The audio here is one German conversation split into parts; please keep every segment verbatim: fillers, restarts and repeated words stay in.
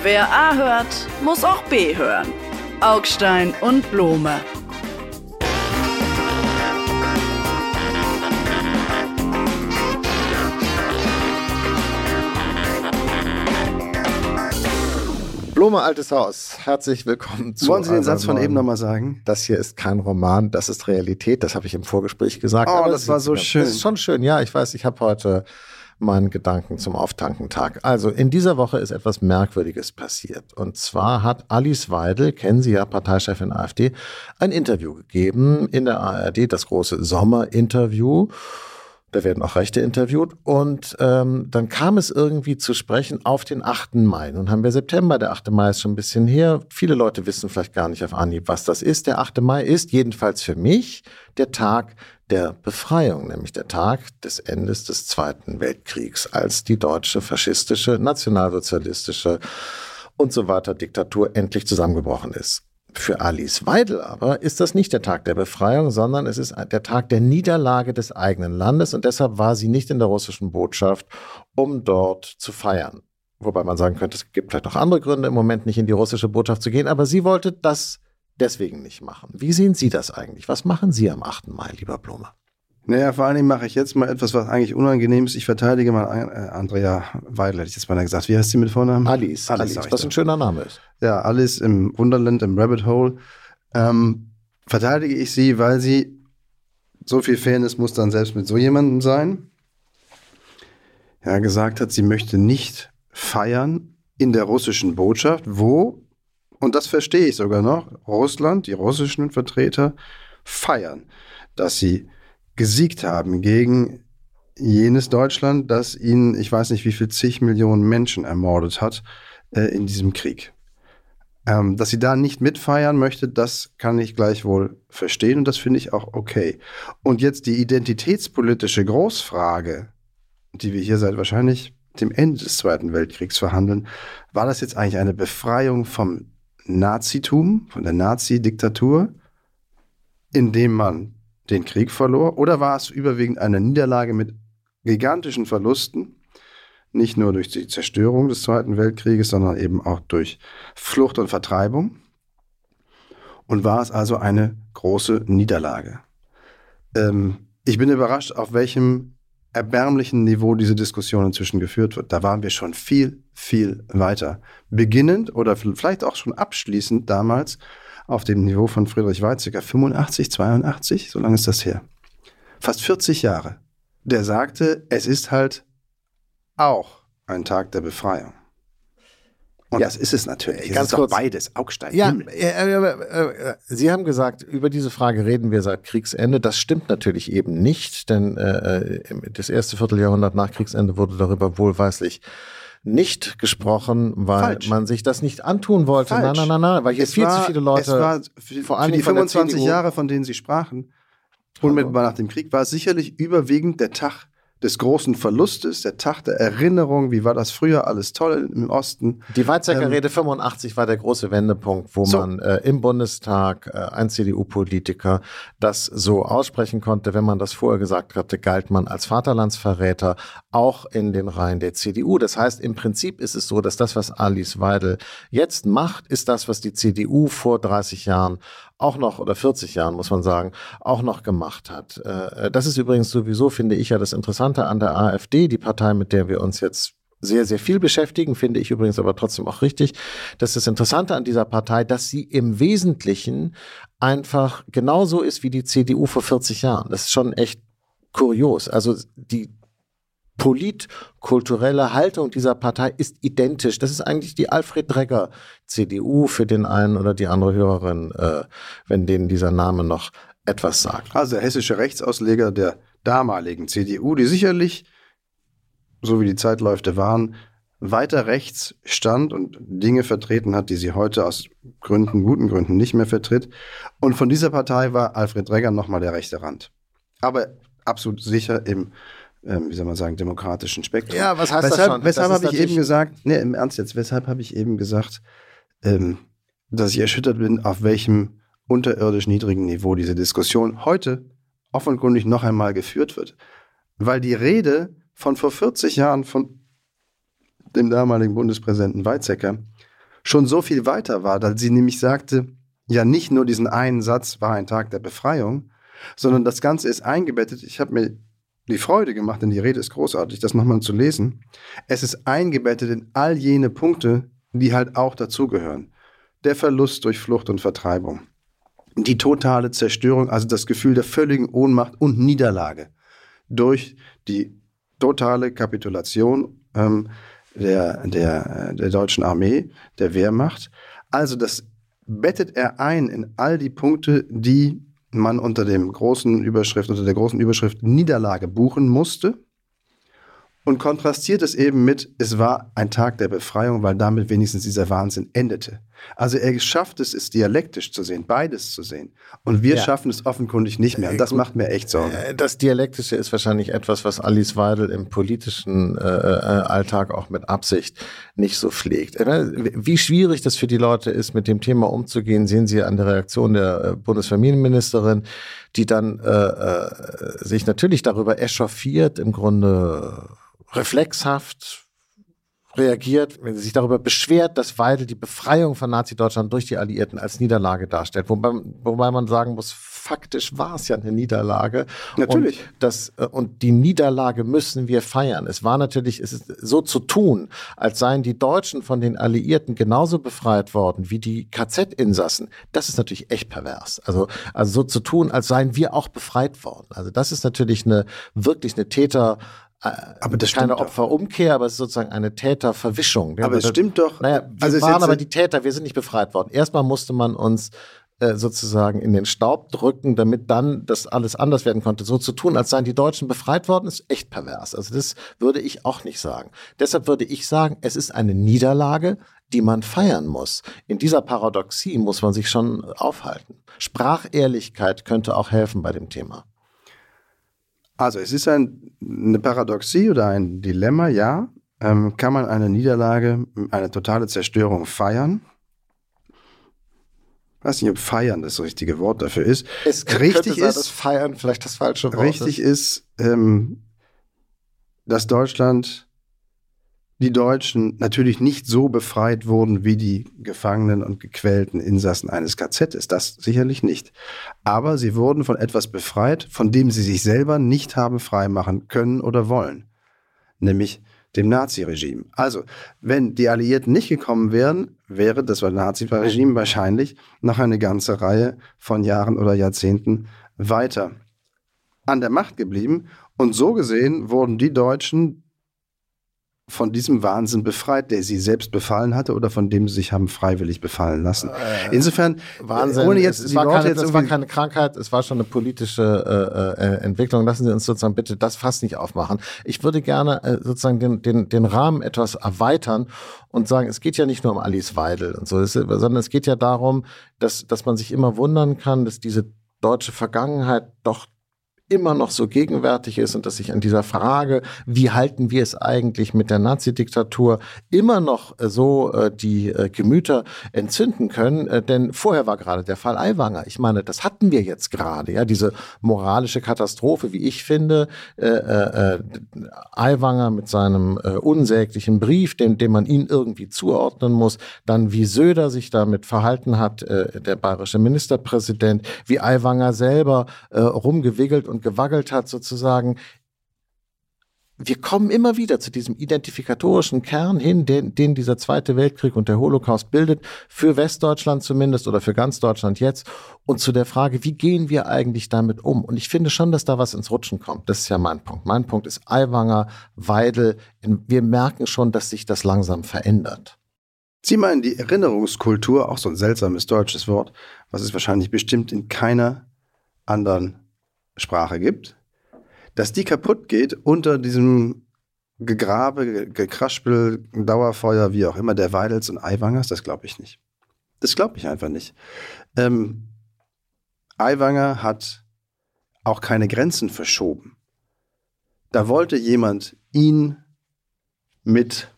Wer A hört, muss auch B hören. Augstein und Blome. Blome, altes Haus. Herzlich willkommen zu. Wollen Sie den Satz von eben nochmal sagen? Das hier ist kein Roman, das ist Realität. Das habe ich im Vorgespräch gesagt. Oh, aber das war so schön. Das ist schon schön. Ja, ich weiß, ich habe heute meinen Gedanken zum Auftankentag. Also in dieser Woche ist etwas Merkwürdiges passiert. Und zwar hat Alice Weidel, kennen Sie ja, Parteichefin AfD, ein Interview gegeben in der A R D, das große Sommerinterview. Da werden auch Rechte interviewt. Und ähm, dann kam es irgendwie zu sprechen auf den achten Mai. Nun haben wir September, der achte Mai ist schon ein bisschen her. Viele Leute wissen vielleicht gar nicht auf Anhieb, was das ist. Der achte Mai ist jedenfalls für mich der Tag der Befreiung, nämlich der Tag des Endes des Zweiten Weltkriegs, als die deutsche faschistische, nationalsozialistische und so weiter Diktatur endlich zusammengebrochen ist. Für Alice Weidel aber ist das nicht der Tag der Befreiung, sondern es ist der Tag der Niederlage des eigenen Landes und deshalb war sie nicht in der russischen Botschaft, um dort zu feiern. Wobei man sagen könnte, es gibt vielleicht noch andere Gründe, im Moment nicht in die russische Botschaft zu gehen, aber sie wollte das deswegen nicht machen. Wie sehen Sie das eigentlich? Was machen Sie am achten Mai, lieber Blome? Naja, vor allen Dingen mache ich jetzt mal etwas, was eigentlich unangenehm ist. Ich verteidige mal äh, Andrea Weidel, hätte ich jetzt mal gesagt. Wie heißt sie mit Vornamen? Alice. Alice, Alice was ein schöner Name ist. Ja, Alice im Wunderland, im Rabbit Hole. Ähm, verteidige ich sie, weil sie, so viel Fairness muss dann selbst mit so jemandem sein, ja, gesagt hat, sie möchte nicht feiern in der russischen Botschaft, wo, und das verstehe ich sogar noch, Russland, die russischen Vertreter feiern, dass sie gesiegt haben gegen jenes Deutschland, das ihnen, ich weiß nicht wie viel, zig Millionen Menschen ermordet hat äh, in diesem Krieg. Ähm, dass sie da nicht mitfeiern möchte, das kann ich gleichwohl verstehen und das finde ich auch okay. Und jetzt die identitätspolitische Großfrage, die wir hier seit wahrscheinlich dem Ende des Zweiten Weltkriegs verhandeln, war das jetzt eigentlich eine Befreiung vom Nazitum, von der Nazi-Diktatur, indem man den Krieg verlor, oder war es überwiegend eine Niederlage mit gigantischen Verlusten, nicht nur durch die Zerstörung des Zweiten Weltkrieges, sondern eben auch durch Flucht und Vertreibung? Und war es also eine große Niederlage? Ähm, ich bin überrascht, auf welchem erbärmlichen Niveau diese Diskussion inzwischen geführt wird. Da waren wir schon viel, viel weiter. Beginnend oder vielleicht auch schon abschließend damals auf dem Niveau von Friedrich Weizsäcker, fünfundachtzig, zweiundachtzig, so lange ist das her. Fast vierzig Jahre. Der sagte, es ist halt auch ein Tag der Befreiung. Und ja, das ist es natürlich. Es ganz ist kurz, doch beides, Augstein. Ja, äh, äh, äh, Sie haben gesagt, über diese Frage reden wir seit Kriegsende. Das stimmt natürlich eben nicht, denn äh, das erste Vierteljahrhundert nach Kriegsende wurde darüber wohlweislich nicht gesprochen, weil Falsch. man sich das nicht antun wollte. Falsch. Nein, nein, nein, nein, weil hier es viel war, zu viele Leute, es war für, vor allem für die von der fünfundzwanzig C D U, Jahre, von denen Sie sprachen, unmittelbar nach dem Krieg, war es sicherlich überwiegend der Tag des großen Verlustes, der Tag der Erinnerung, wie war das früher alles toll im Osten. Die Weizsäcker-Rede ähm, fünfundachtzig war der große Wendepunkt, wo so. man äh, im Bundestag, äh, ein C D U-Politiker, das so aussprechen konnte. Wenn man das vorher gesagt hatte, galt man als Vaterlandsverräter, auch in den Reihen der C D U. Das heißt, im Prinzip ist es so, dass das, was Alice Weidel jetzt macht, ist das, was die C D U vor dreißig Jahren auch noch, oder vierzig Jahren, muss man sagen, auch noch gemacht hat. Äh, das ist übrigens sowieso, finde ich, ja das Interessante an der AfD, die Partei, mit der wir uns jetzt sehr, sehr viel beschäftigen, finde ich übrigens aber trotzdem auch richtig. Das ist das Interessante an dieser Partei, dass sie im Wesentlichen einfach genauso ist wie die C D U vor vierzig Jahren. Das ist schon echt kurios. Also die politkulturelle Haltung dieser Partei ist identisch. Das ist eigentlich die Alfred Dregger C D U für den einen oder die andere Hörerin, äh, wenn denen dieser Name noch etwas sagt. Also der hessische Rechtsausleger der damaligen C D U, die sicherlich, so wie die Zeitläufe waren, weiter rechts stand und Dinge vertreten hat, die sie heute aus Gründen, guten Gründen nicht mehr vertritt. Und von dieser Partei war Alfred Dregger nochmal der rechte Rand. Aber absolut sicher im Ähm, wie soll man sagen, demokratischen Spektrum. Ja, was heißt weshalb, das schon? Weshalb das habe ich eben gesagt, nee, im Ernst jetzt, weshalb habe ich eben gesagt, ähm, dass ich erschüttert bin, auf welchem unterirdisch niedrigen Niveau diese Diskussion heute offenkundig noch einmal geführt wird. Weil die Rede von vor vierzig Jahren von dem damaligen Bundespräsidenten Weizsäcker schon so viel weiter war, dass sie nämlich sagte, ja nicht nur diesen einen Satz war ein Tag der Befreiung, sondern das Ganze ist eingebettet. Ich habe mir die Freude gemacht, denn die Rede ist großartig, das nochmal zu lesen. Es ist eingebettet in all jene Punkte, die halt auch dazugehören. Der Verlust durch Flucht und Vertreibung. Die totale Zerstörung, also das Gefühl der völligen Ohnmacht und Niederlage durch die totale Kapitulation ähm, der, der, der deutschen Armee, der Wehrmacht. Also das bettet er ein in all die Punkte, die man unter dem großen Überschrift, unter der großen Überschrift Niederlage buchen musste. Und kontrastiert es eben mit, es war ein Tag der Befreiung, weil damit wenigstens dieser Wahnsinn endete. Also er schafft es, es dialektisch zu sehen, beides zu sehen. Und wir ja. schaffen es offenkundig nicht mehr. Und das Gut. macht mir echt Sorge. Das Dialektische ist wahrscheinlich etwas, was Alice Weidel im politischen äh, Alltag auch mit Absicht nicht so pflegt. Wie schwierig das für die Leute ist, mit dem Thema umzugehen, sehen Sie an der Reaktion der Bundesfamilienministerin, die dann äh, sich natürlich darüber echauffiert, im Grunde reflexhaft reagiert, wenn sie sich darüber beschwert, dass Weidel die Befreiung von Nazi-Deutschland durch die Alliierten als Niederlage darstellt. Wobei, wobei man sagen muss, faktisch war es ja eine Niederlage. Natürlich. Und, das, und die Niederlage müssen wir feiern. Es war natürlich, es ist so zu tun, als seien die Deutschen von den Alliierten genauso befreit worden wie die K Z-Insassen. Das ist natürlich echt pervers. Also, also so zu tun, als seien wir auch befreit worden. Also das ist natürlich eine, wirklich eine Täter- Aber das keine stimmt Opferumkehr, aber es ist sozusagen eine Täterverwischung. Aber es stimmt doch. Naja, wir also waren aber die Täter, wir sind nicht befreit worden. Erstmal musste man uns äh, sozusagen in den Staub drücken, damit dann das alles anders werden konnte. So zu tun, als seien die Deutschen befreit worden, ist echt pervers. Also das würde ich auch nicht sagen. Deshalb würde ich sagen, es ist eine Niederlage, die man feiern muss. In dieser Paradoxie muss man sich schon aufhalten. Sprachehrlichkeit könnte auch helfen bei dem Thema. Also es ist ein, eine Paradoxie oder ein Dilemma, ja. Ähm, kann man eine Niederlage, eine totale Zerstörung feiern? Ich weiß nicht, ob feiern das richtige Wort dafür ist. Es richtig sein, ist, dass feiern vielleicht das falsche Wort richtig ist. ist, ähm, dass Deutschland, die Deutschen natürlich nicht so befreit wurden wie die Gefangenen und gequälten Insassen eines K Z ist. Das sicherlich nicht. Aber sie wurden von etwas befreit, von dem sie sich selber nicht haben freimachen können oder wollen. Nämlich dem Naziregime. Also, wenn die Alliierten nicht gekommen wären, wäre das Naziregime wahrscheinlich noch eine ganze Reihe von Jahren oder Jahrzehnten weiter an der Macht geblieben. Und so gesehen wurden die Deutschen von diesem Wahnsinn befreit, der sie selbst befallen hatte oder von dem sie sich haben freiwillig befallen lassen. Insofern, Wahnsinn. ohne jetzt es, es, die war Worte keine, jetzt es war keine Krankheit, es war schon eine politische äh, äh, Entwicklung. Lassen Sie uns sozusagen bitte das Fass nicht aufmachen. Ich würde gerne äh, sozusagen den, den, den Rahmen etwas erweitern und sagen, es geht ja nicht nur um Alice Weidel und so, es, sondern es geht ja darum, dass, dass man sich immer wundern kann, dass diese deutsche Vergangenheit doch immer noch so gegenwärtig ist und dass sich an dieser Frage, wie halten wir es eigentlich mit der Nazi-Diktatur, immer noch so äh, die äh, Gemüter entzünden können. Äh, denn vorher war gerade der Fall Aiwanger. Ich meine, das hatten wir jetzt gerade, ja, diese moralische Katastrophe, wie ich finde. Äh, äh, Aiwanger mit seinem äh, unsäglichen Brief, dem, dem man ihn irgendwie zuordnen muss. Dann, wie Söder sich damit verhalten hat, äh, der bayerische Ministerpräsident, wie Aiwanger selber äh, rumgewickelt und gewackelt hat sozusagen. Wir kommen immer wieder zu diesem identifikatorischen Kern hin, den, den dieser Zweite Weltkrieg und der Holocaust bildet, für Westdeutschland zumindest oder für ganz Deutschland jetzt, und zu der Frage, wie gehen wir eigentlich damit um? Und ich finde schon, dass da was ins Rutschen kommt. Das ist ja mein Punkt. Mein Punkt ist Aiwanger, Weidel. Wir merken schon, dass sich das langsam verändert. Sie meinen die Erinnerungskultur, auch so ein seltsames deutsches Wort, was es wahrscheinlich bestimmt in keiner anderen Sprache gibt, dass die kaputt geht unter diesem Gegrabe, Gekraspel, Dauerfeuer, wie auch immer, der Weidels und Aiwangers, das glaube ich nicht. Das glaube ich einfach nicht. Ähm, Aiwanger hat auch keine Grenzen verschoben. Da wollte jemand ihn mit,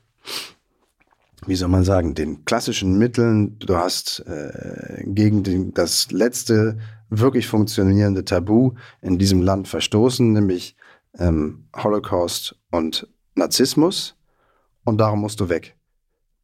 wie soll man sagen, den klassischen Mitteln, du hast äh, gegen den, das letzte wirklich funktionierende Tabu in diesem Land verstoßen, nämlich ähm, Holocaust und Narzissmus, und darum musst du weg.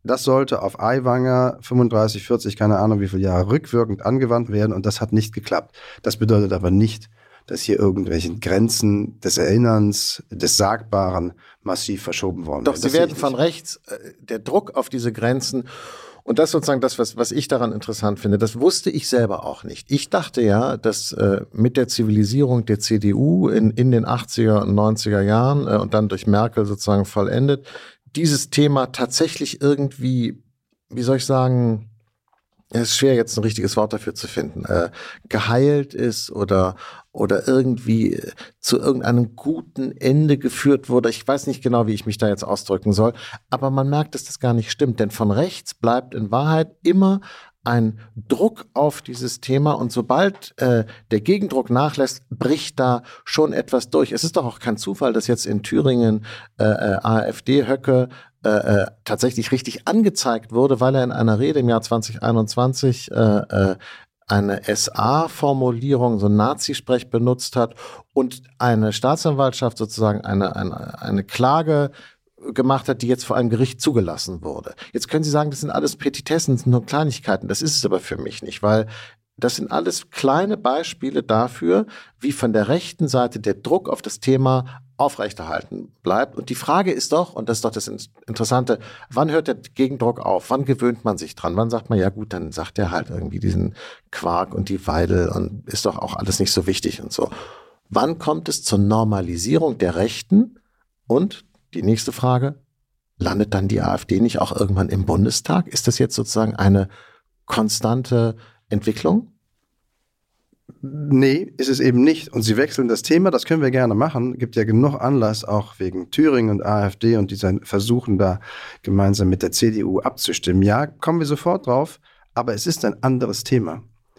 das sollte auf Aiwanger fünfunddreißig, vierzig, keine Ahnung wie viele Jahre rückwirkend angewandt werden und das hat nicht geklappt. Das bedeutet aber nicht, dass hier irgendwelche Grenzen des Erinnerns, des Sagbaren massiv verschoben worden Doch, werden. sie Das werden von rechts, äh, der Druck auf diese Grenzen, und das ist sozusagen das, was, was ich daran interessant finde, das wusste ich selber auch nicht. Ich dachte ja, dass äh, mit der Zivilisierung der C D U in, in den achtziger und neunziger Jahren äh, und dann durch Merkel sozusagen vollendet, dieses Thema tatsächlich irgendwie, wie soll ich sagen, es ist schwer jetzt ein richtiges Wort dafür zu finden, äh, geheilt ist oder, oder irgendwie zu irgendeinem guten Ende geführt wurde. Ich weiß nicht genau, wie ich mich da jetzt ausdrücken soll, aber man merkt, dass das gar nicht stimmt, denn von rechts bleibt in Wahrheit immer ein Druck auf dieses Thema und sobald äh, der Gegendruck nachlässt, bricht da schon etwas durch. Es ist doch auch kein Zufall, dass jetzt in Thüringen äh, äh, AfD-Höcke äh, äh, tatsächlich richtig angezeigt wurde, weil er in einer Rede im Jahr zwanzig einundzwanzig äh, äh, eine S A-Formulierung, so ein Nazisprech benutzt hat und eine Staatsanwaltschaft sozusagen eine, eine, eine Klage gemacht hat, die jetzt vor einem Gericht zugelassen wurde. Jetzt können Sie sagen, das sind alles Petitessen, das sind nur Kleinigkeiten. Das ist es aber für mich nicht, weil das sind alles kleine Beispiele dafür, wie von der rechten Seite der Druck auf das Thema aufrechterhalten bleibt. Und die Frage ist doch, und das ist doch das Interessante, wann hört der Gegendruck auf? Wann gewöhnt man sich dran? Wann sagt man, ja gut, dann sagt er halt irgendwie diesen Quark und die Weidel und ist doch auch alles nicht so wichtig und so. Wann kommt es zur Normalisierung der Rechten? Und die nächste Frage, landet dann die AfD nicht auch irgendwann im Bundestag? Ist das jetzt sozusagen eine konstante Entwicklung? Nee, ist es eben nicht. Und Sie wechseln das Thema, das können wir gerne machen. Gibt ja genug Anlass, auch wegen Thüringen und AfD und dieser Versuchen da gemeinsam mit der C D U abzustimmen. Ja, kommen wir sofort drauf, aber es ist ein anderes Thema.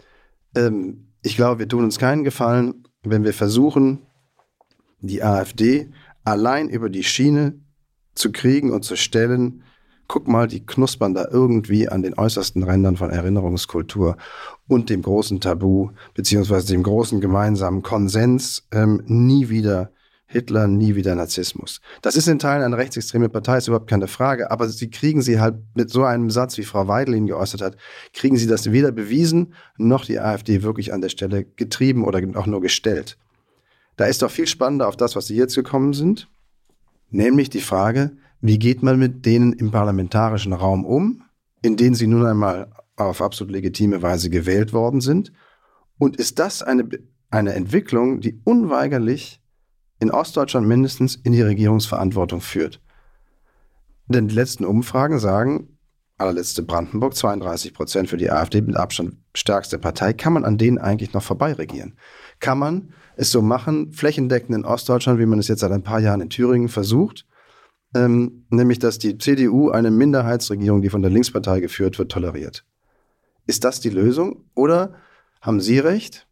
Ähm, ich glaube, wir tun uns keinen Gefallen, wenn wir versuchen, die AfD allein über die Schiene zu kriegen und zu stellen, guck mal, die knuspern da irgendwie an den äußersten Rändern von Erinnerungskultur und dem großen Tabu, beziehungsweise dem großen gemeinsamen Konsens, ähm, nie wieder Hitler, nie wieder Narzissmus. Das ist in Teilen eine rechtsextreme Partei, ist überhaupt keine Frage, aber sie kriegen sie halt mit so einem Satz, wie Frau Weidel ihn geäußert hat, kriegen sie das weder bewiesen, noch die AfD wirklich an der Stelle getrieben oder auch nur gestellt. Da ist doch viel spannender auf das, was Sie jetzt gekommen sind, nämlich die Frage, wie geht man mit denen im parlamentarischen Raum um, in denen sie nun einmal auf absolut legitime Weise gewählt worden sind? Und ist das eine, eine Entwicklung, die unweigerlich in Ostdeutschland mindestens in die Regierungsverantwortung führt? Denn die letzten Umfragen sagen, allerletzte Brandenburg, zweiunddreißig Prozent für die AfD, mit Abstand stärkste Partei, kann man an denen eigentlich noch vorbeiregieren? Kann man es so machen, flächendeckend in Ostdeutschland, wie man es jetzt seit ein paar Jahren in Thüringen versucht, ähm, nämlich dass die C D U eine Minderheitsregierung, die von der Linkspartei geführt wird, toleriert? Ist das die Lösung? Oder haben Sie recht?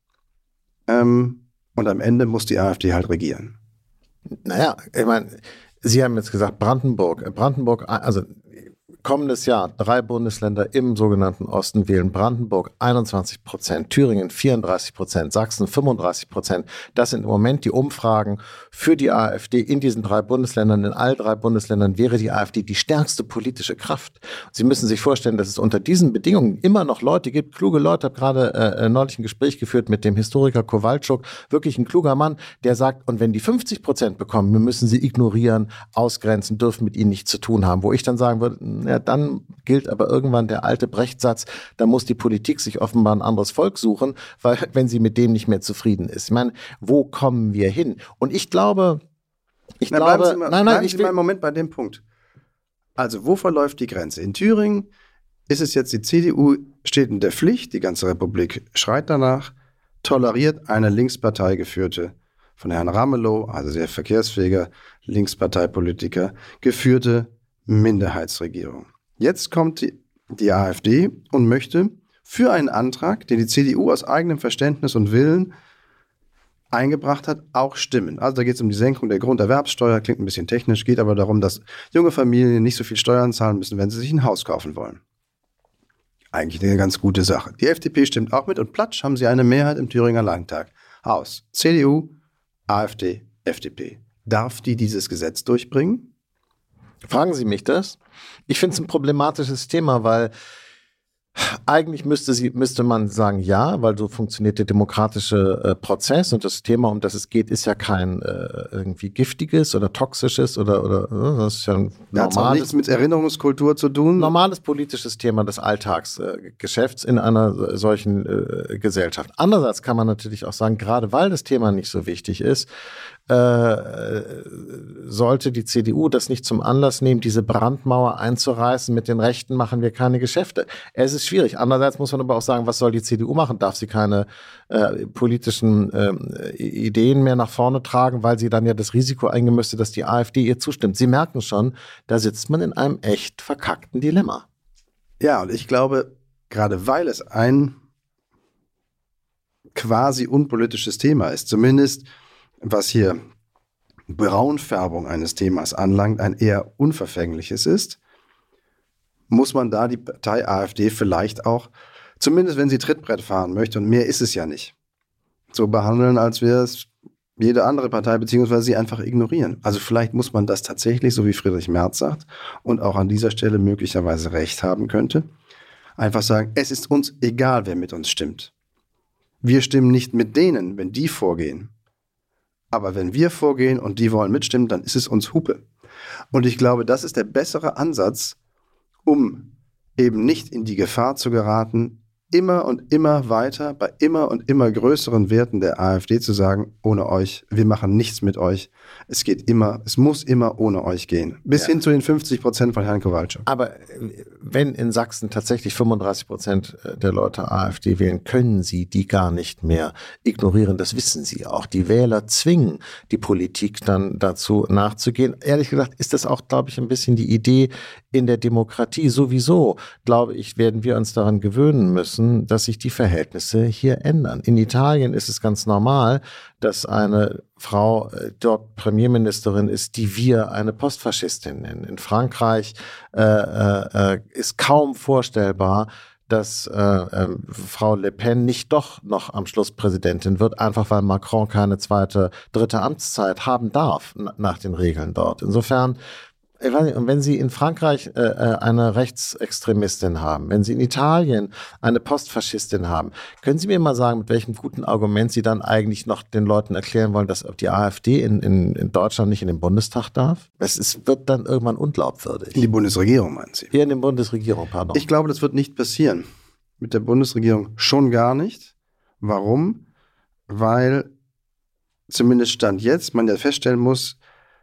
Ähm, und am Ende muss die AfD halt regieren. Naja, ich meine, Sie haben jetzt gesagt, Brandenburg. Brandenburg, also kommendes Jahr drei Bundesländer im sogenannten Osten wählen. Brandenburg einundzwanzig Prozent, Thüringen vierunddreißig Prozent, Sachsen fünfunddreißig Prozent. Das sind im Moment die Umfragen für die AfD in diesen drei Bundesländern. In all drei Bundesländern wäre die AfD die stärkste politische Kraft. Sie müssen sich vorstellen, dass es unter diesen Bedingungen immer noch Leute gibt, kluge Leute. Ich habe gerade äh, neulich ein Gespräch geführt mit dem Historiker Kowalczuk, wirklich ein kluger Mann, der sagt, und wenn die fünfzig Prozent bekommen, wir müssen sie ignorieren, ausgrenzen, dürfen mit ihnen nichts zu tun haben. Wo ich dann sagen würde, ja, dann gilt aber irgendwann der alte Brechtsatz, da muss die Politik sich offenbar ein anderes Volk suchen, weil wenn sie mit dem nicht mehr zufrieden ist. Ich meine, wo kommen wir hin? Und ich glaube, ich Na, glaube, bleiben Sie mal, nein, nein, bleiben ich Sie will, mal einen Moment bei dem Punkt. Also, wo verläuft die Grenze? In Thüringen ist es jetzt, die C D U steht in der Pflicht, die ganze Republik schreit danach, toleriert eine Linkspartei geführte, von Herrn Ramelow, also sehr verkehrsfähiger Linksparteipolitiker, geführte Minderheitsregierung. Jetzt kommt die, die AfD und möchte für einen Antrag, den die C D U aus eigenem Verständnis und Willen eingebracht hat, auch stimmen. Also da geht es um die Senkung der Grunderwerbssteuer, klingt ein bisschen technisch, geht aber darum, dass junge Familien nicht so viel Steuern zahlen müssen, wenn sie sich ein Haus kaufen wollen. Eigentlich eine ganz gute Sache. Die F D P stimmt auch mit und platsch haben sie eine Mehrheit im Thüringer Landtag. Aus C D U, AfD, F D P. Darf die dieses Gesetz durchbringen? Fragen Sie mich das? Ich finde es ein problematisches Thema, weil eigentlich müsste, sie, müsste man sagen, ja, weil so funktioniert der demokratische äh, Prozess und das Thema, um das es geht, ist ja kein äh, irgendwie giftiges oder toxisches oder, oder äh, das ist ja ein normales, hat auch nichts mit Erinnerungskultur zu tun. Normales politisches Thema des Alltagsgeschäfts äh, in einer solchen äh, Gesellschaft. Andererseits kann man natürlich auch sagen, gerade weil das Thema nicht so wichtig ist, äh, sollte die C D U das nicht zum Anlass nehmen, diese Brandmauer einzureißen, mit den Rechten machen wir keine Geschäfte. Es ist schwierig. Andererseits muss man aber auch sagen, was soll die C D U machen? Darf sie keine äh, politischen äh, Ideen mehr nach vorne tragen, weil sie dann ja das Risiko eingehen müsste, dass die AfD ihr zustimmt. Sie merken schon, da sitzt man in einem echt verkackten Dilemma. Ja, und ich glaube, gerade weil es ein quasi unpolitisches Thema ist, zumindest was hier Braunfärbung eines Themas anlangt, ein eher unverfängliches ist, muss man da die Partei AfD vielleicht auch, zumindest wenn sie Trittbrett fahren möchte, und mehr ist es ja nicht, so behandeln, als wäre es jede andere Partei, beziehungsweise sie einfach ignorieren. Also vielleicht muss man das tatsächlich, so wie Friedrich Merz sagt, und auch an dieser Stelle möglicherweise recht haben könnte, einfach sagen, es ist uns egal, wer mit uns stimmt. Wir stimmen nicht mit denen, wenn die vorgehen. Aber wenn wir vorgehen und die wollen mitstimmen, dann ist es uns Hupe. Und ich glaube, das ist der bessere Ansatz, um eben nicht in die Gefahr zu geraten, immer und immer weiter bei immer und immer größeren Werten der AfD zu sagen, ohne euch, wir machen nichts mit euch. Es geht immer, es muss immer ohne euch gehen. Bis ja. hin zu den fünfzig Prozent von Herrn Kowalczyk. Aber wenn in Sachsen tatsächlich fünfunddreißig Prozent der Leute AfD wählen, können sie die gar nicht mehr ignorieren. Das wissen sie auch. Die Wähler zwingen die Politik dann dazu nachzugehen. Ehrlich gesagt ist das auch, glaube ich, ein bisschen die Idee in der Demokratie. Sowieso, glaube ich, werden wir uns daran gewöhnen müssen, dass sich die Verhältnisse hier ändern. In Italien ist es ganz normal, dass eine Frau äh, dort Premierministerin ist, die wir eine Postfaschistin nennen. In Frankreich äh, äh, ist kaum vorstellbar, dass äh, äh, Frau Le Pen nicht doch noch am Schluss Präsidentin wird, einfach weil Macron keine zweite, dritte Amtszeit haben darf n- nach den Regeln dort. Insofern, ich weiß nicht, und wenn Sie in Frankreich äh, eine Rechtsextremistin haben, wenn Sie in Italien eine Postfaschistin haben, können Sie mir mal sagen, mit welchem guten Argument Sie dann eigentlich noch den Leuten erklären wollen, dass die AfD in, in, in Deutschland nicht in den Bundestag darf? Es ist, wird dann irgendwann unglaubwürdig. In die Bundesregierung, meinen Sie? Ja, in die Bundesregierung, pardon. Ich glaube, das wird nicht passieren. Mit der Bundesregierung schon gar nicht. Warum? Weil zumindest Stand jetzt man ja feststellen muss,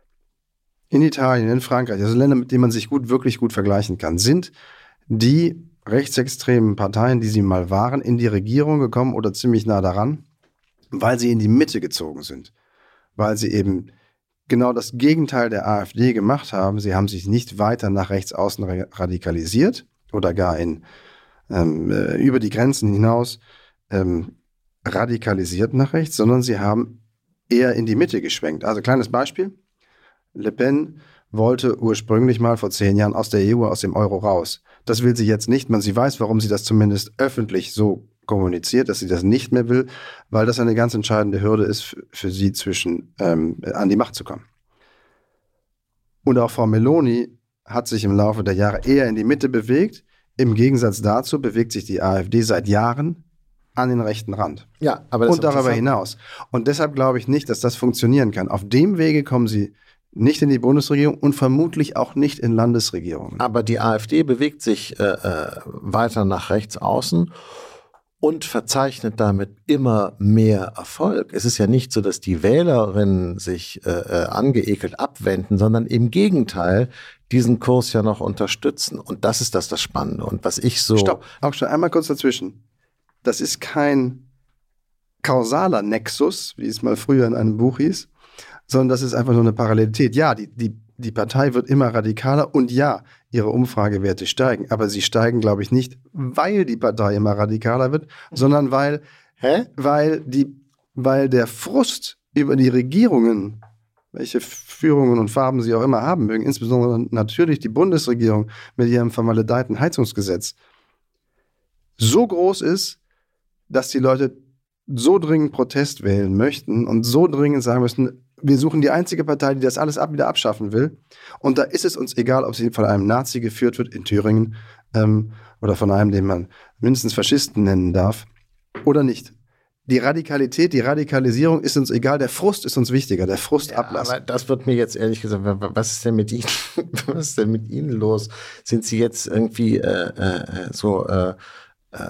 in Italien, in Frankreich, also Länder, mit denen man sich gut, wirklich gut vergleichen kann, sind die rechtsextremen Parteien, die sie mal waren, in die Regierung gekommen oder ziemlich nah daran, weil sie in die Mitte gezogen sind. Weil sie eben genau das Gegenteil der AfD gemacht haben. Sie haben sich nicht weiter nach rechts außen radikalisiert oder gar in, ähm, über die Grenzen hinaus ähm, radikalisiert nach rechts, sondern sie haben eher in die Mitte geschwenkt. Also kleines Beispiel. Le Pen wollte ursprünglich mal vor zehn Jahren aus der E U, aus dem Euro raus. Das will sie jetzt nicht. Man, sie weiß, warum sie das zumindest öffentlich so kommuniziert, dass sie das nicht mehr will, weil das eine ganz entscheidende Hürde ist für, für sie, zwischen ähm, an die Macht zu kommen. Und auch Frau Meloni hat sich im Laufe der Jahre eher in die Mitte bewegt. Im Gegensatz dazu bewegt sich die AfD seit Jahren an den rechten Rand. Ja, aber das und darüber hinaus. Und deshalb glaube ich nicht, dass das funktionieren kann. Auf dem Wege kommen sie nicht in die Bundesregierung und vermutlich auch nicht in Landesregierungen. Aber die AfD bewegt sich äh, weiter nach rechts außen und verzeichnet damit immer mehr Erfolg. Es ist ja nicht so, dass die Wählerinnen sich äh, angeekelt abwenden, sondern im Gegenteil diesen Kurs ja noch unterstützen. Und das ist das, das Spannende. Und was ich so... Stopp, auch schon einmal kurz dazwischen. Das ist kein kausaler Nexus, wie es mal früher in einem Buch hieß, sondern das ist einfach nur eine Parallelität. Ja, die, die, die Partei wird immer radikaler und ja, ihre Umfragewerte steigen. Aber sie steigen, glaube ich, nicht, weil die Partei immer radikaler wird, sondern weil, Hä? weil, die, weil der Frust über die Regierungen, welche Führungen und Farben sie auch immer haben mögen, insbesondere natürlich die Bundesregierung mit ihrem vermaledeiten Heizungsgesetz, so groß ist, dass die Leute so dringend Protest wählen möchten und so dringend sagen müssen, wir suchen die einzige Partei, die das alles ab, wieder abschaffen will. Und da ist es uns egal, ob sie von einem Nazi geführt wird in Thüringen ähm, oder von einem, den man mindestens Faschisten nennen darf, oder nicht. Die Radikalität, die Radikalisierung ist uns egal, der Frust ist uns wichtiger, der Frustablass. Ja, aber das wird mir jetzt ehrlich gesagt, was ist denn mit Ihnen, was ist denn mit Ihnen los? Sind Sie jetzt irgendwie äh, äh, so äh, äh,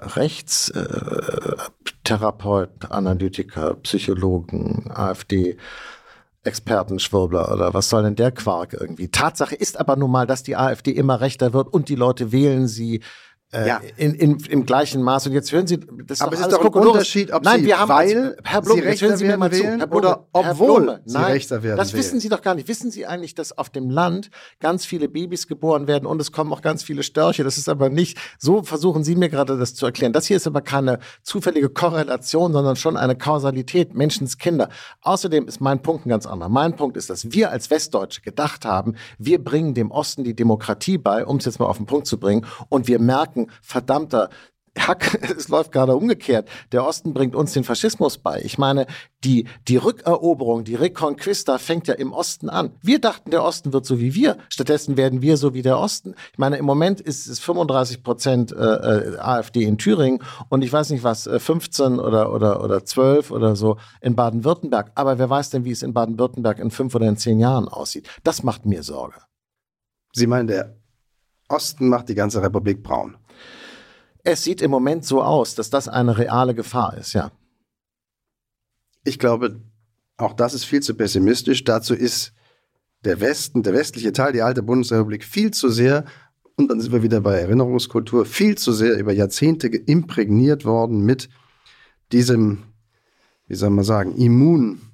Rechtstherapeut, äh, Analytiker, Psychologen, AfD, Experten, Schwurbler oder was soll denn der Quark irgendwie? Tatsache ist aber nun mal, dass die AfD immer rechter wird und die Leute wählen sie Äh, ja. in, in, im gleichen Maß. Und jetzt hören Sie, das ist aber doch es ist alles doch ein Kokolores. Unterschied, ob Nein, Sie, wir haben weil als, Herr Blume, Sie jetzt hören Sie mir mal zu. wählen Herr Blume, oder Herr obwohl Blume, Sie nein, rechter werden das wählen. wissen Sie doch gar nicht. Wissen Sie eigentlich, dass auf dem Land ganz viele Babys geboren werden und es kommen auch ganz viele Störche? Das ist aber nicht, so versuchen Sie mir gerade das zu erklären. Das hier ist aber keine zufällige Korrelation, sondern schon eine Kausalität, Menschenskinder. Außerdem ist mein Punkt ein ganz anderer. Mein Punkt ist, dass wir als Westdeutsche gedacht haben, wir bringen dem Osten die Demokratie bei, um es jetzt mal auf den Punkt zu bringen, und wir merken, verdammter Hack, es läuft gerade umgekehrt. Der Osten bringt uns den Faschismus bei. Ich meine, die, die Rückeroberung, die Reconquista fängt ja im Osten an. Wir dachten, der Osten wird so wie wir. Stattdessen werden wir so wie der Osten. Ich meine, im Moment ist es fünfunddreißig Prozent äh, AfD in Thüringen und ich weiß nicht was, fünfzehn oder, oder, oder zwölf oder so in Baden-Württemberg. Aber wer weiß denn, wie es in Baden-Württemberg in fünf oder in zehn Jahren aussieht? Das macht mir Sorge. Sie meinen, der Osten macht die ganze Republik braun? Es sieht im Moment so aus, dass das eine reale Gefahr ist, ja. Ich glaube, auch das ist viel zu pessimistisch. Dazu ist der Westen, der westliche Teil, die alte Bundesrepublik, viel zu sehr, und dann sind wir wieder bei Erinnerungskultur, viel zu sehr über Jahrzehnte imprägniert worden mit diesem, wie soll man sagen, Immunmaterial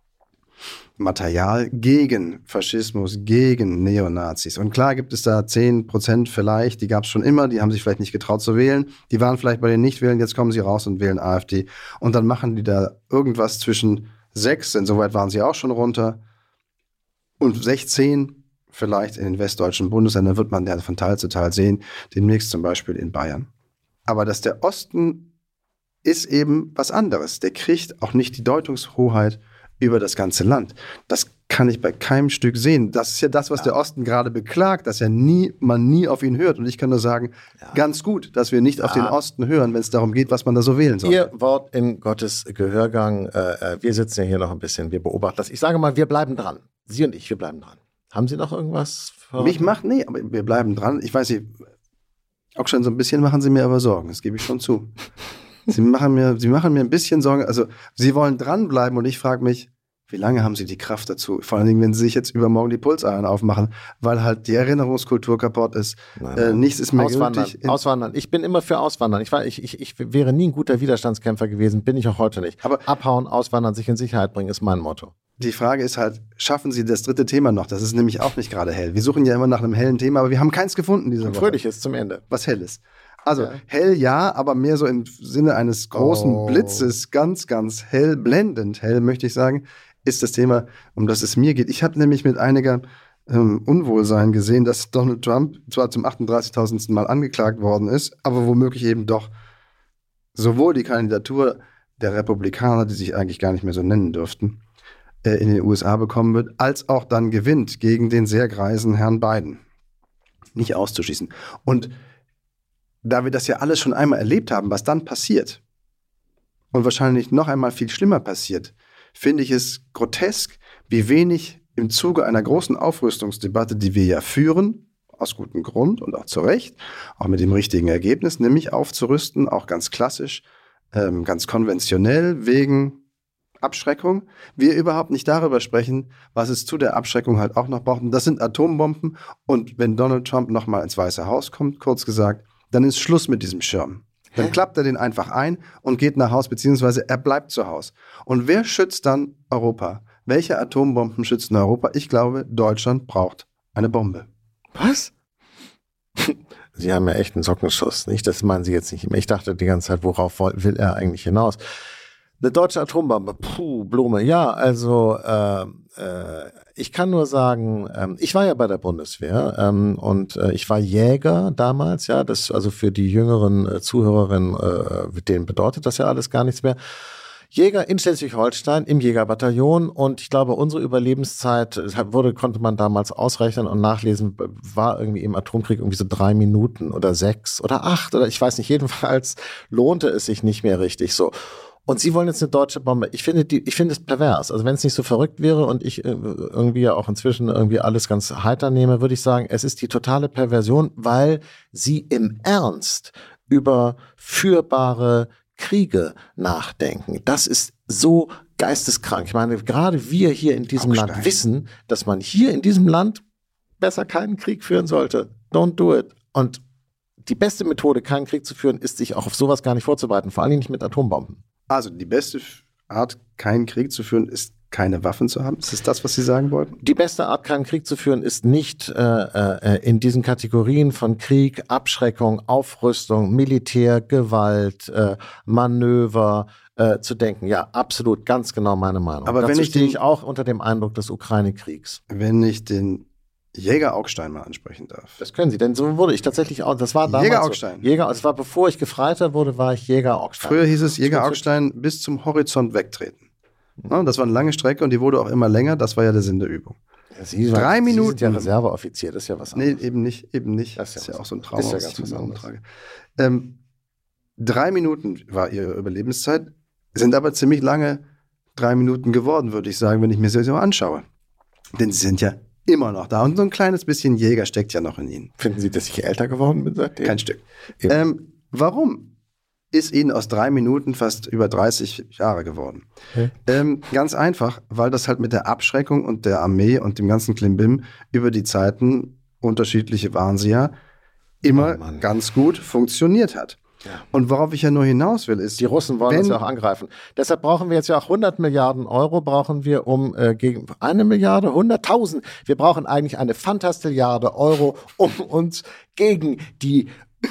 gegen Faschismus, gegen Neonazis. Und klar gibt es da zehn Prozent vielleicht, die gab es schon immer, die haben sich vielleicht nicht getraut zu wählen, die waren vielleicht bei den Nichtwählen, jetzt kommen sie raus und wählen AfD. Und dann machen die da irgendwas zwischen sechs, denn so weit waren sie auch schon runter, und sechzehn vielleicht in den westdeutschen Bundesländern, wird man ja von Teil zu Teil sehen, demnächst zum Beispiel in Bayern. Aber dass der Osten ist eben was anderes. Der kriegt auch nicht die Deutungshoheit über das ganze Land. Das kann ich bei keinem Stück sehen. Das ist ja das, was ja. der Osten gerade beklagt, dass er nie, man nie auf ihn hört. Und ich kann nur sagen, ja. ganz gut, dass wir nicht ja. auf den Osten hören, wenn es darum geht, was man da so wählen soll. Ihr Wort in Gottes Gehörgang. Äh, wir sitzen ja hier noch ein bisschen, wir beobachten das. Ich sage mal, wir bleiben dran. Sie und ich, wir bleiben dran. Haben Sie noch irgendwas? Für Mich macht, nee, aber wir bleiben dran. Ich weiß nicht, auch schon so ein bisschen machen Sie mir aber Sorgen, das gebe ich schon zu. Sie machen mir, Sie machen mir ein bisschen Sorgen. Also Sie wollen dranbleiben und ich frage mich, wie lange haben Sie die Kraft dazu? Vor allen Dingen, wenn Sie sich jetzt übermorgen die Pulseiern aufmachen, weil halt die Erinnerungskultur kaputt ist. Nein, nein. Äh, nichts ist mehr Auswandern, gültig. Auswandern. Ich bin immer für Auswandern. Ich, war, ich, ich, ich wäre nie ein guter Widerstandskämpfer gewesen, bin ich auch heute nicht. Aber abhauen, auswandern, sich in Sicherheit bringen, ist mein Motto. Die Frage ist halt, schaffen Sie das dritte Thema noch? Das ist nämlich auch nicht gerade hell. Wir suchen ja immer nach einem hellen Thema, aber wir haben keins gefunden diese Woche. Fröhliches zum Ende. Was hell ist. Also ja. hell ja, aber mehr so im Sinne eines großen oh. Blitzes, ganz, ganz hell, blendend hell, möchte ich sagen, ist das Thema, um das es mir geht. Ich habe nämlich mit einiger ähm, Unwohlsein gesehen, dass Donald Trump zwar zum achtunddreißigtausendsten Mal angeklagt worden ist, aber womöglich eben doch sowohl die Kandidatur der Republikaner, die sich eigentlich gar nicht mehr so nennen dürften, äh, in den U S A bekommen wird, als auch dann gewinnt gegen den sehr greisen Herrn Biden. Nicht auszuschließen. Und da wir das ja alles schon einmal erlebt haben, was dann passiert und wahrscheinlich noch einmal viel schlimmer passiert, finde ich es grotesk, wie wenig im Zuge einer großen Aufrüstungsdebatte, die wir ja führen, aus gutem Grund und auch zu Recht, auch mit dem richtigen Ergebnis, nämlich aufzurüsten, auch ganz klassisch, ähm, ganz konventionell, wegen Abschreckung, wir überhaupt nicht darüber sprechen, was es zu der Abschreckung halt auch noch braucht. Und das sind Atombomben. Und wenn Donald Trump nochmal ins Weiße Haus kommt, kurz gesagt, dann ist Schluss mit diesem Schirm. Dann klappt er den einfach ein und geht nach Haus, beziehungsweise er bleibt zu Hause. Und wer schützt dann Europa? Welche Atombomben schützen Europa? Ich glaube, Deutschland braucht eine Bombe. Was? Sie haben ja echt einen Sockenschuss, nicht? Das meinen Sie jetzt nicht immer. Ich dachte die ganze Zeit, worauf will er eigentlich hinaus? Eine deutsche Atombombe, puh, Blume. Ja, also äh, äh, ich kann nur sagen, ähm, ich war ja bei der Bundeswehr ähm, und äh, ich war Jäger damals, ja, das also für die jüngeren äh, Zuhörerinnen, äh, denen bedeutet das ja alles gar nichts mehr. Jäger in Schleswig-Holstein im Jägerbataillon und ich glaube, unsere Überlebenszeit wurde, konnte man damals ausrechnen und nachlesen, war irgendwie im Atomkrieg irgendwie so drei Minuten oder sechs oder acht oder ich weiß nicht, jedenfalls lohnte es sich nicht mehr richtig so. Und sie wollen jetzt eine deutsche Bombe. Ich finde die, ich finde es pervers. Also wenn es nicht so verrückt wäre und ich irgendwie ja auch inzwischen irgendwie alles ganz heiter nehme, würde ich sagen, es ist die totale Perversion, weil sie im Ernst über führbare Kriege nachdenken. Das ist so geisteskrank. Ich meine, gerade wir hier in diesem Augstein. Land wissen, dass man hier in diesem Land besser keinen Krieg führen sollte. Don't do it. Und die beste Methode, keinen Krieg zu führen, ist, sich auch auf sowas gar nicht vorzubereiten. Vor allem nicht mit Atombomben. Also die beste Art, keinen Krieg zu führen, ist keine Waffen zu haben? Ist das das, was Sie sagen wollten? Die beste Art, keinen Krieg zu führen, ist nicht äh, äh, in diesen Kategorien von Krieg, Abschreckung, Aufrüstung, Militär, Gewalt, äh, Manöver äh, zu denken. Ja, absolut, ganz genau meine Meinung. Aber Dazu wenn ich stehe den, ich auch unter dem Eindruck des Ukraine-Kriegs. Wenn ich den Jäger Augstein mal ansprechen darf. Das können Sie, denn so wurde ich tatsächlich auch, das war damals Jäger Augstein. So. Jäger, das war bevor ich Gefreiter wurde, war ich Jäger Augstein. Früher hieß es Jäger Augstein bis zum Horizont wegtreten. Ja, das war eine lange Strecke und die wurde auch immer länger, das war ja der Sinn der Übung. Ja, Sie Drei Sie Minuten. sind ja Reserveoffizier, das ist ja was Nee, anderes. eben nicht, eben nicht. Das ist Das ist ja ja, was auch so ein anderes. Trauma, Das ist ja was ganz ich was mit anderes. rumtrage. Ähm, drei Minuten war ihre Überlebenszeit, sind aber ziemlich lange drei Minuten geworden, würde ich sagen, wenn ich mir sie so anschaue. Denn sie sind ja immer noch da und so ein kleines bisschen Jäger steckt ja noch in ihnen. Finden Sie, dass ich älter geworden bin seitdem? Kein Stück. Ja. Ähm, warum ist Ihnen aus drei Minuten fast über dreißig Jahre geworden? Okay. Ähm, ganz einfach, weil das halt mit der Abschreckung und der Armee und dem ganzen Klimbim über die Zeiten, unterschiedliche waren sie ja, immer Oh Mann. ganz gut funktioniert hat. Ja. Und worauf ich ja nur hinaus will, ist, Die Russen wollen wenn, uns ja auch angreifen. Deshalb brauchen wir jetzt ja auch hundert Milliarden Euro, brauchen wir um äh, gegen eine Milliarde, hunderttausend. Wir brauchen eigentlich eine Fantastilliarde Euro, um uns gegen die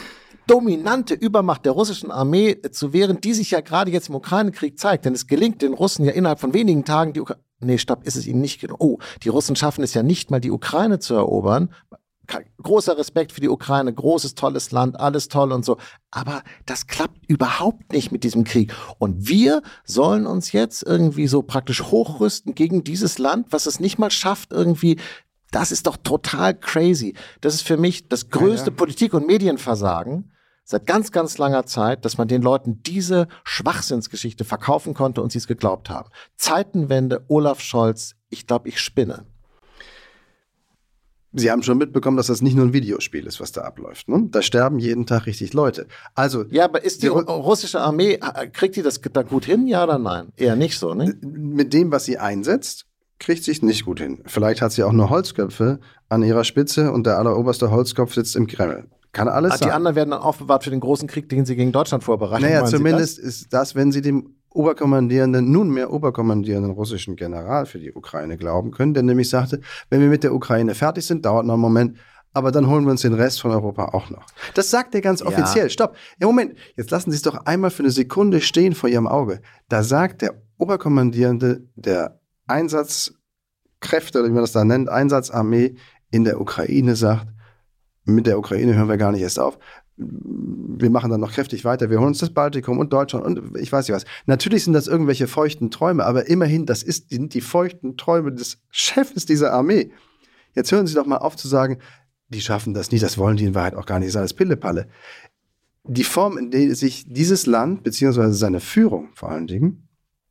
dominante Übermacht der russischen Armee zu wehren, die sich ja gerade jetzt im Ukraine-Krieg zeigt. Denn es gelingt den Russen ja innerhalb von wenigen Tagen die Ukraine. Nee, stopp, ist es ihnen nicht gelungen. Oh, die Russen schaffen es ja nicht mal, die Ukraine zu erobern. Großer Respekt für die Ukraine, großes, tolles Land, alles toll und so. Aber das klappt überhaupt nicht mit diesem Krieg. Und wir sollen uns jetzt irgendwie so praktisch hochrüsten gegen dieses Land, was es nicht mal schafft, irgendwie. Das ist doch total crazy. Das ist für mich das größte Ja, ja. Politik- und Medienversagen seit ganz, ganz langer Zeit, dass man den Leuten diese Schwachsinnsgeschichte verkaufen konnte und sie es geglaubt haben. Zeitenwende, Olaf Scholz, ich glaube, ich spinne. Sie haben schon mitbekommen, dass das nicht nur ein Videospiel ist, was da abläuft. Ne? Da sterben jeden Tag richtig Leute. Also Ja, aber ist die Die Ru- russische Armee, kriegt die das da gut hin, ja oder nein? Eher nicht so, ne? mit dem, was sie einsetzt, kriegt sie es nicht gut hin. Vielleicht hat sie auch nur Holzköpfe an ihrer Spitze und der alleroberste Holzkopf sitzt im Kreml. Kann alles Ah, sein. die anderen werden dann aufbewahrt für den großen Krieg, den sie gegen Deutschland vorbereiten. Naja, Meinen Sie zumindest ist das, wenn Sie dem oberkommandierenden, nunmehr oberkommandierenden russischen General für die Ukraine glauben können, der nämlich sagte, wenn wir mit der Ukraine fertig sind, dauert noch einen Moment, aber dann holen wir uns den Rest von Europa auch noch. Das sagt er ganz Ja. offiziell. Stopp. Ja, Moment. Jetzt lassen Sie es doch einmal für eine Sekunde stehen vor Ihrem Auge. Da sagt der Oberkommandierende der Einsatzkräfte, oder wie man das da nennt, Einsatzarmee in der Ukraine sagt, mit der Ukraine hören wir gar nicht erst auf. Wir machen dann noch kräftig weiter. Wir holen uns das Baltikum und Deutschland und ich weiß nicht was. Natürlich sind das irgendwelche feuchten Träume, aber immerhin, das ist, die, die feuchten Träume des Chefs dieser Armee. Jetzt hören Sie doch mal auf zu sagen, die schaffen das nicht, das wollen die in Wahrheit auch gar nicht, das ist alles Pillepalle. Die Form, in der sich dieses Land, beziehungsweise seine Führung vor allen Dingen,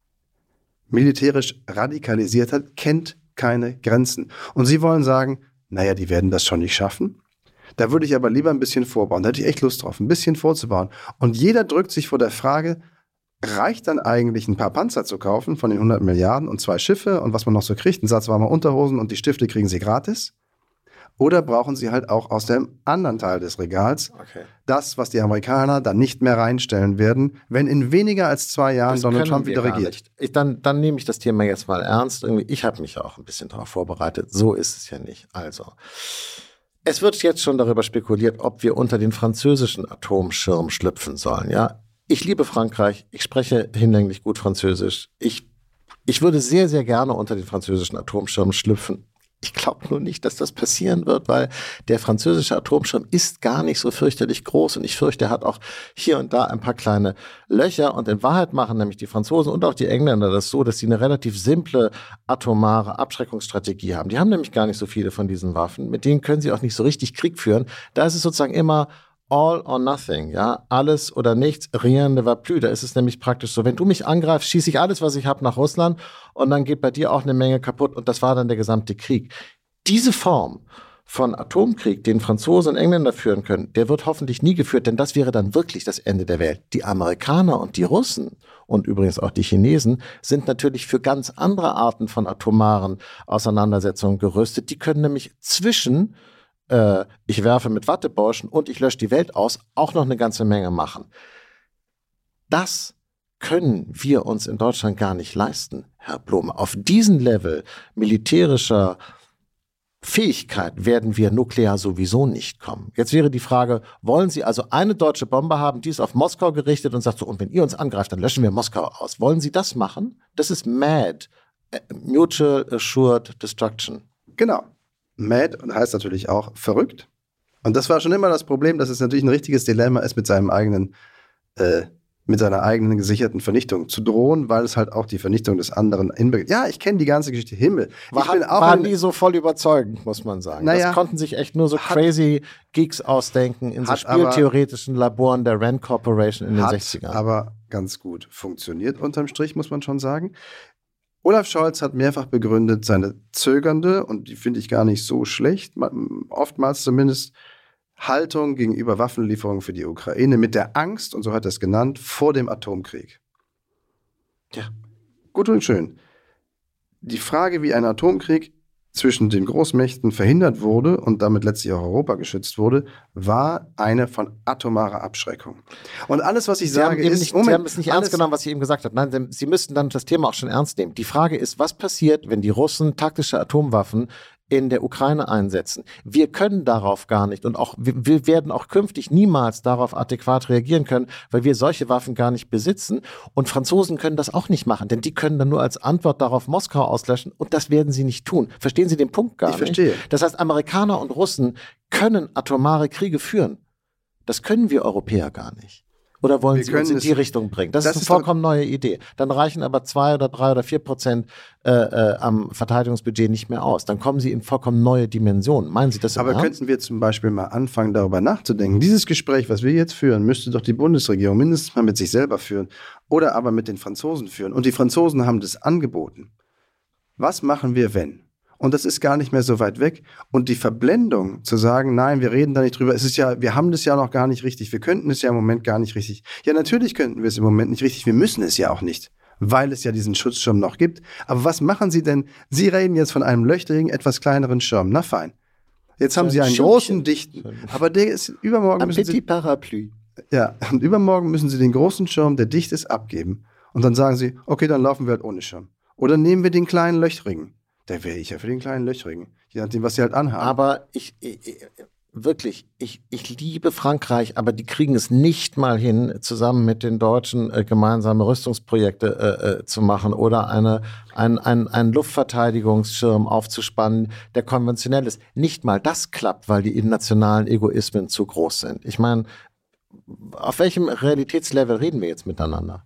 militärisch radikalisiert hat, kennt keine Grenzen. Und Sie wollen sagen, naja, die werden das schon nicht schaffen. Da würde ich aber lieber ein bisschen vorbauen. Da hätte ich echt Lust drauf, ein bisschen vorzubauen. Und jeder drückt sich vor der Frage, reicht dann eigentlich ein paar Panzer zu kaufen von den hundert Milliarden und zwei Schiffe und was man noch so kriegt, ein Satz warmer Unterhosen und die Stifte kriegen sie gratis? Oder brauchen sie halt auch aus dem anderen Teil des Regals Okay. das, was die Amerikaner dann nicht mehr reinstellen werden, wenn in weniger als zwei Jahren Das Donald können Trump wir wieder gar regiert? nicht. Ich, dann, dann nehme ich das Thema jetzt mal ernst. Irgendwie, ich habe mich auch ein bisschen darauf vorbereitet. So ist es ja nicht. Also, es wird jetzt schon darüber spekuliert, ob wir unter den französischen Atomschirm schlüpfen sollen. Ja, ich liebe Frankreich. Ich spreche hinlänglich gut Französisch. Ich, ich würde sehr, sehr gerne unter den französischen Atomschirm schlüpfen. Ich glaube nur nicht, dass das passieren wird, weil der französische Atomschirm ist gar nicht so fürchterlich groß und ich fürchte, er hat auch hier und da ein paar kleine Löcher und in Wahrheit machen nämlich die Franzosen und auch die Engländer das so, dass sie eine relativ simple atomare Abschreckungsstrategie haben. Die haben nämlich gar nicht so viele von diesen Waffen, mit denen können sie auch nicht so richtig Krieg führen. Da ist es sozusagen immer all or nothing, ja, alles oder nichts, rien ne va plus. Da ist es nämlich praktisch so, wenn du mich angreifst, schieße ich alles, was ich habe, nach Russland und dann geht bei dir auch eine Menge kaputt und das war dann der gesamte Krieg. Diese Form von Atomkrieg, den Franzosen und Engländer führen können, der wird hoffentlich nie geführt, denn das wäre dann wirklich das Ende der Welt. Die Amerikaner und die Russen und übrigens auch die Chinesen sind natürlich für ganz andere Arten von atomaren Auseinandersetzungen gerüstet. Die können nämlich zwischen ich werfe mit Wattebäuschen und ich lösche die Welt aus, auch noch eine ganze Menge machen. Das können wir uns in Deutschland gar nicht leisten, Herr Blum. Auf diesen Level militärischer Fähigkeit werden wir nuklear sowieso nicht kommen. Jetzt wäre die Frage, wollen Sie also eine deutsche Bombe haben, die ist auf Moskau gerichtet und sagt so, und wenn ihr uns angreift, dann löschen wir Moskau aus. Wollen Sie das machen? Das ist MAD, Mutual Assured Destruction. Genau. Mad und heißt natürlich auch verrückt. Und das war schon immer das Problem, dass es natürlich ein richtiges Dilemma ist, mit seinem eigenen, äh, mit seiner eigenen gesicherten Vernichtung zu drohen, weil es halt auch die Vernichtung des anderen inbegriffen. Ja, ich kenne die ganze Geschichte. Himmel. War, ich bin auch war ein, nie so voll überzeugend, muss man sagen. Naja, das konnten sich echt nur so hat, crazy Geeks ausdenken in so spieltheoretischen aber, Laboren der Rand Corporation in den hat sechzigern. Aber ganz gut funktioniert unterm Strich, muss man schon sagen. Olaf Scholz hat mehrfach begründet, seine zögernde, und die finde ich gar nicht so schlecht, oftmals zumindest, Haltung gegenüber Waffenlieferungen für die Ukraine mit der Angst, und so hat er es genannt, vor dem Atomkrieg. Ja, gut und schön. Die Frage, wie ein Atomkrieg zwischen den Großmächten verhindert wurde und damit letztlich auch Europa geschützt wurde, war eine von atomarer Abschreckung. Und alles, was ich Sie sage, haben ist... Nicht, Moment, Sie haben es nicht ernst genommen, was ich eben gesagt habe. Nein, Sie müssten dann das Thema auch schon ernst nehmen. Die Frage ist, was passiert, wenn die Russen taktische Atomwaffen in der Ukraine einsetzen? Wir können darauf gar nicht und auch wir, wir werden auch künftig niemals darauf adäquat reagieren können, weil wir solche Waffen gar nicht besitzen und Franzosen können das auch nicht machen, denn die können dann nur als Antwort darauf Moskau auslöschen und das werden sie nicht tun. Verstehen Sie den Punkt gar ich nicht? Verstehe. Das heißt, Amerikaner und Russen können atomare Kriege führen. Das können wir Europäer gar nicht. Oder wollen wir Sie uns in die Richtung bringen? Das, das ist eine ist vollkommen neue Idee. Dann reichen aber zwei oder drei oder vier Prozent äh, äh, am Verteidigungsbudget nicht mehr aus. Dann kommen Sie in vollkommen neue Dimensionen. Meinen Sie das im Aber Ernst? könnten wir zum Beispiel mal anfangen, darüber nachzudenken? Dieses Gespräch, was wir jetzt führen, müsste doch die Bundesregierung mindestens mal mit sich selber führen oder aber mit den Franzosen führen. Und die Franzosen haben das angeboten. Was machen wir, wenn? Und das ist gar nicht mehr so weit weg. Und die Verblendung zu sagen, nein, wir reden da nicht drüber, es ist ja, wir haben das ja noch gar nicht richtig, wir könnten es ja im Moment gar nicht richtig. Ja, natürlich könnten wir es im Moment nicht richtig, wir müssen es ja auch nicht, weil es ja diesen Schutzschirm noch gibt. Aber was machen Sie denn? Sie reden jetzt von einem löchrigen, etwas kleineren Schirm. Na fein. Jetzt haben Sie einen Schirmchen. großen, dichten, aber der ist übermorgen Ein müssen petit Sie, Parapluie. ja, und übermorgen müssen Sie den großen Schirm, der dicht ist, abgeben. Und dann sagen Sie, okay, dann laufen wir halt ohne Schirm. Oder nehmen wir den kleinen löchrigen. Da wäre ich ja für den kleinen Löchrigen. Je nachdem, was sie halt anhaben. Aber ich, ich wirklich, ich, ich liebe Frankreich, aber die kriegen es nicht mal hin, zusammen mit den Deutschen äh, gemeinsame Rüstungsprojekte äh, äh, zu machen oder eine, ein, ein, einen Luftverteidigungsschirm aufzuspannen, der konventionell ist. Nicht mal das klappt, weil die nationalen Egoismen zu groß sind. Ich meine, auf welchem Realitätslevel reden wir jetzt miteinander?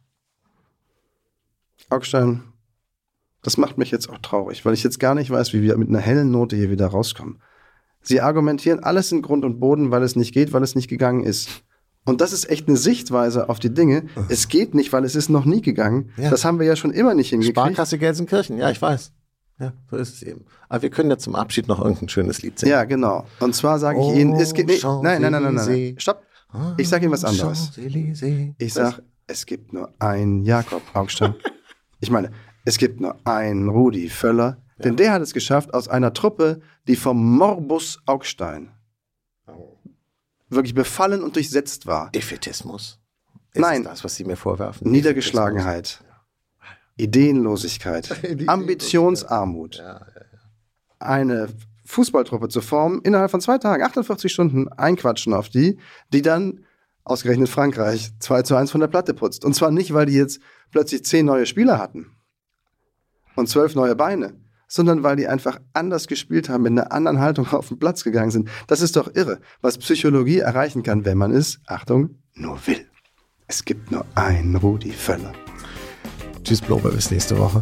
Augstein, das macht mich jetzt auch traurig, weil ich jetzt gar nicht weiß, wie wir mit einer hellen Note hier wieder rauskommen. Sie argumentieren alles in Grund und Boden, weil es nicht geht, weil es nicht gegangen ist. Und das ist echt eine Sichtweise auf die Dinge. Es geht nicht, weil es ist noch nie gegangen. Ja. Das haben wir ja schon immer nicht hingekriegt. Sparkasse Gelsenkirchen, ja, ich weiß. Ja, so ist es eben. Aber wir können ja zum Abschied noch irgendein schönes Lied singen. Ja, genau. Und zwar sage ich oh, Ihnen, es gibt... Nee, nein, nein, nein, nein, nein, nein. Stopp. Oh, ich sage Ihnen was anderes. Ich sage, es gibt nur einen Jakob Augstein. Ich meine... Es gibt nur einen Rudi Völler, ja. Denn der hat es geschafft, aus einer Truppe, die vom Morbus Augstein oh. wirklich befallen und durchsetzt war. Defätismus. Ist Nein. Das, was Sie mir vorwerfen. Niedergeschlagenheit, Ideenlosigkeit, Ambitionsarmut. Ja, ja, ja. Eine Fußballtruppe zu formen, innerhalb von zwei Tagen, achtundvierzig Stunden einquatschen auf die, die dann ausgerechnet Frankreich zwei zu eins von der Platte putzt. Und zwar nicht, weil die jetzt plötzlich zehn neue Spieler hatten. Und zwölf neue Beine, sondern weil die einfach anders gespielt haben, mit einer anderen Haltung auf den Platz gegangen sind. Das ist doch irre, was Psychologie erreichen kann, wenn man es, Achtung, nur will. Es gibt nur einen Rudi Völler. Tschüss, Blober, bis nächste Woche.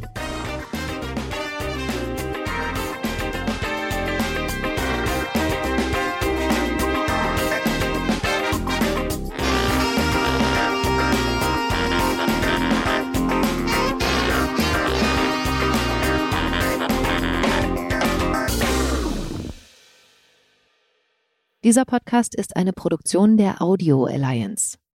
Dieser Podcast ist eine Produktion der Audio Alliance.